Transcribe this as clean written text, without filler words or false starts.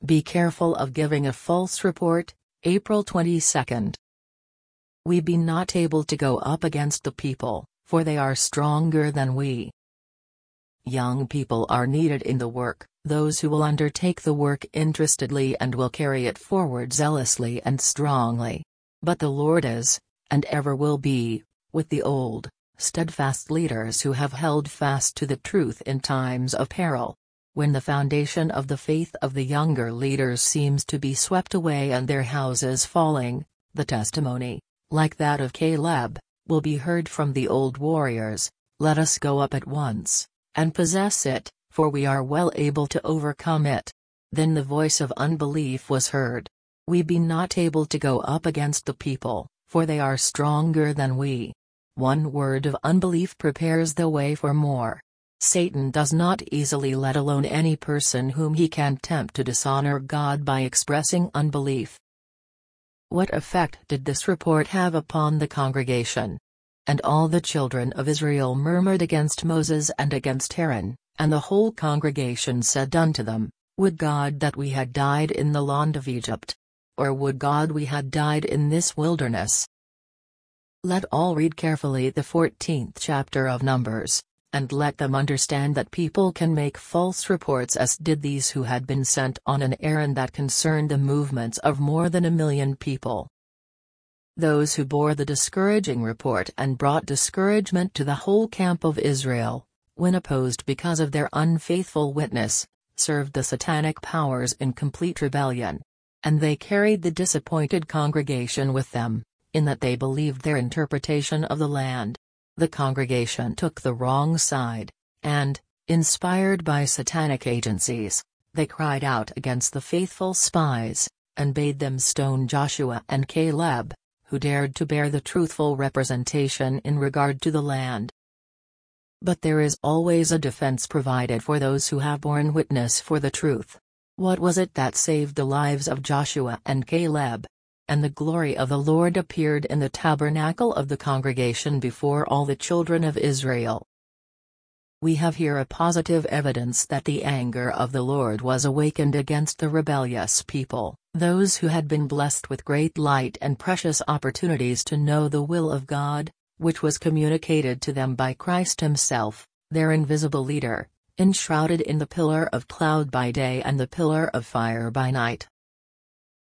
Be careful of giving a false report. April 22. We be not able to go up against the people, for they are stronger than we. Young people are needed in the work, those who will undertake the work interestedly and will carry it forward zealously and strongly. But the Lord is, and ever will be, with the old, steadfast leaders who have held fast to the truth in times of peril. When the foundation of the faith of the younger leaders seems to be swept away and their houses falling, the testimony, like that of Caleb, will be heard from the old warriors, "Let us go up at once, and possess it, for we are well able to overcome it." Then the voice of unbelief was heard. We be not able to go up against the people, for they are stronger than we. One word of unbelief prepares the way for more. Satan does not easily let alone any person whom he can tempt to dishonor God by expressing unbelief. What effect did this report have upon the congregation? And all the children of Israel murmured against Moses and against Aaron, and the whole congregation said unto them, "Would God that we had died in the land of Egypt! Or would God we had died in this wilderness!" Let all read carefully the 14th chapter of Numbers, and let them understand that people can make false reports, as did these who had been sent on an errand that concerned the movements of more than 1,000,000 people. Those who bore the discouraging report and brought discouragement to the whole camp of Israel, when opposed because of their unfaithful witness, served the satanic powers in complete rebellion. And they carried the disappointed congregation with them, in that they believed their interpretation of the land. The congregation took the wrong side, and, inspired by satanic agencies, they cried out against the faithful spies, and bade them stone Joshua and Caleb, who dared to bear the truthful representation in regard to the land. But there is always a defense provided for those who have borne witness for the truth. What was it that saved the lives of Joshua and Caleb? And the glory of the Lord appeared in the tabernacle of the congregation before all the children of Israel. We have here a positive evidence that the anger of the Lord was awakened against the rebellious people, those who had been blessed with great light and precious opportunities to know the will of God, which was communicated to them by Christ Himself, their invisible leader, enshrouded in the pillar of cloud by day and the pillar of fire by night.